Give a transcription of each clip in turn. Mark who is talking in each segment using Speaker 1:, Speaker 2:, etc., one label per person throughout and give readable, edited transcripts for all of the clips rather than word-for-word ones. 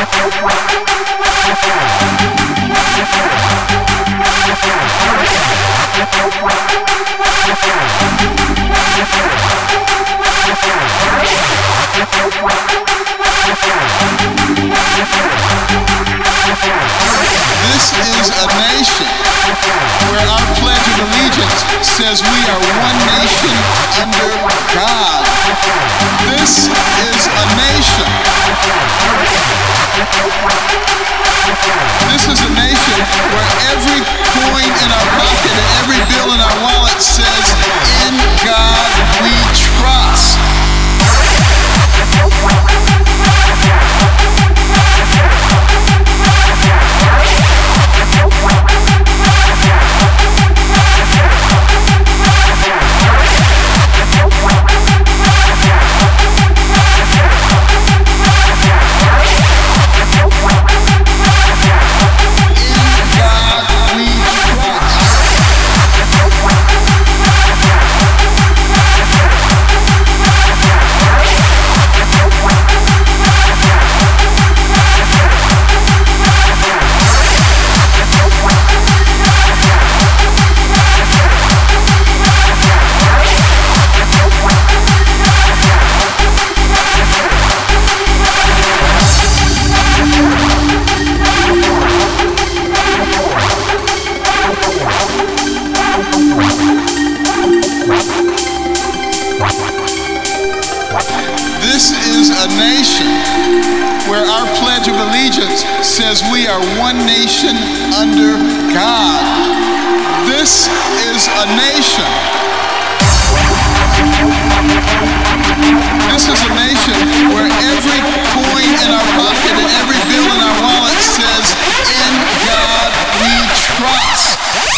Speaker 1: Says we are one nation under God. This is a nation. This is a nation where every coin in our pocket and every bill in our wallet says, "In God we trust." Says we are one nation under God. This is a nation. This is a nation where every coin in our pocket and every bill in our wallet says, "In God we trust."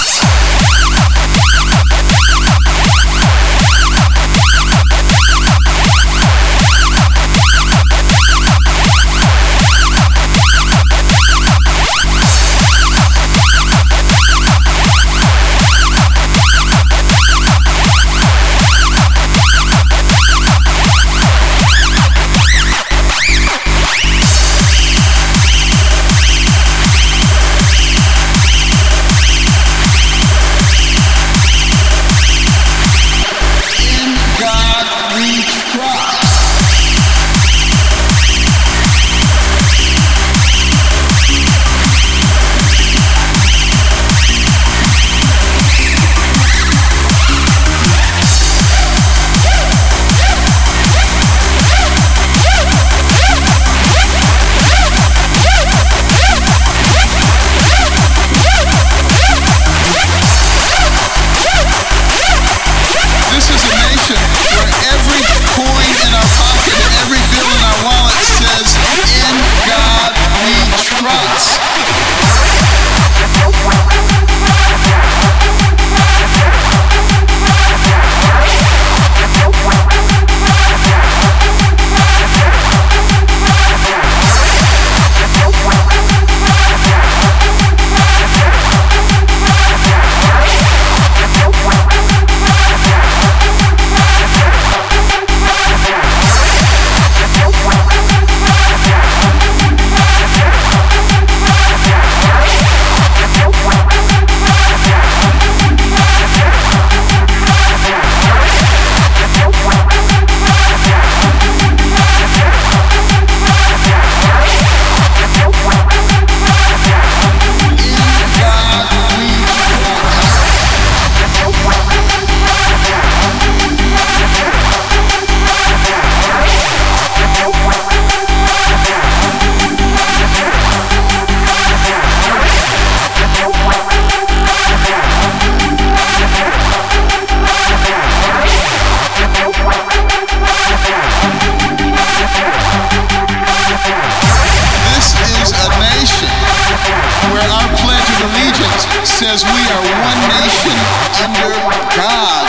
Speaker 1: Says we are one nation under God.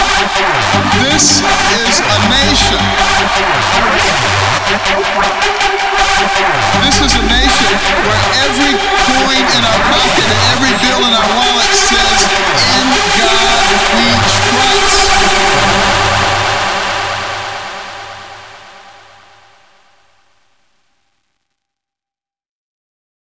Speaker 1: This is a nation. This is a nation where every coin in our pocket and every bill in our wallet says, "In God we trust."